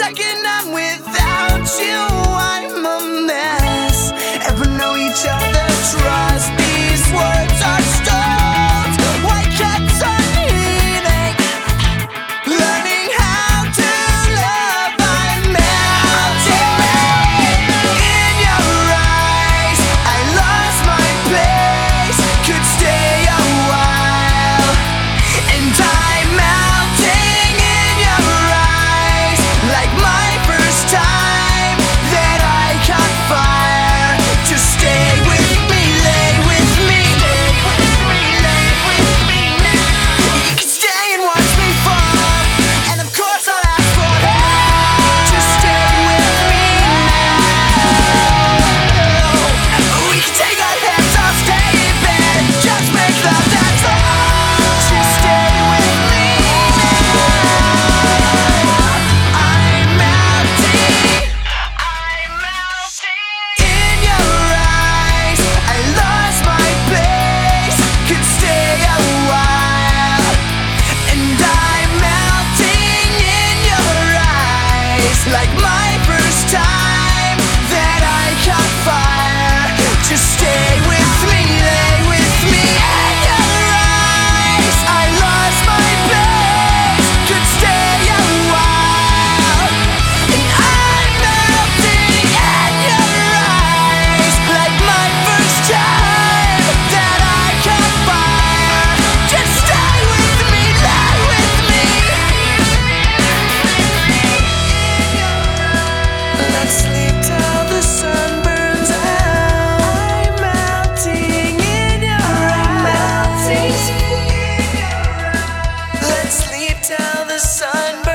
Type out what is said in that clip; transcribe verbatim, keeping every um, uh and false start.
second I'm without you, I'm a mess. Ever know each other? Trust these words are stones. White cats are eating, learning how to love. I'm melting in your eyes. I lost my place, could stay a while, and I'm melting in your eyes like my first time that I caught fire. Just stay with me, lay with me, lay with me, lay with me now. You can stay and watch me fall, and of course I'll ask for help. Just stay with me now. We can take our hands off, stay in bed, and just make love, that's all. Just stay with me now. I'm melting, I'm melting in your eyes. I lost my place, could stay a while, and I'm melting in your eyes like my first time that I caught fire. Just stay with me, lay with me in your eyes. I lost my place, could stay a while, and I'm melting in your eyes like my first time that I caught fire. Just stay with me, lay with me. Let's sleep till the sun burns out. I'm melting in your eyes. Let's sleep till the sun burns out.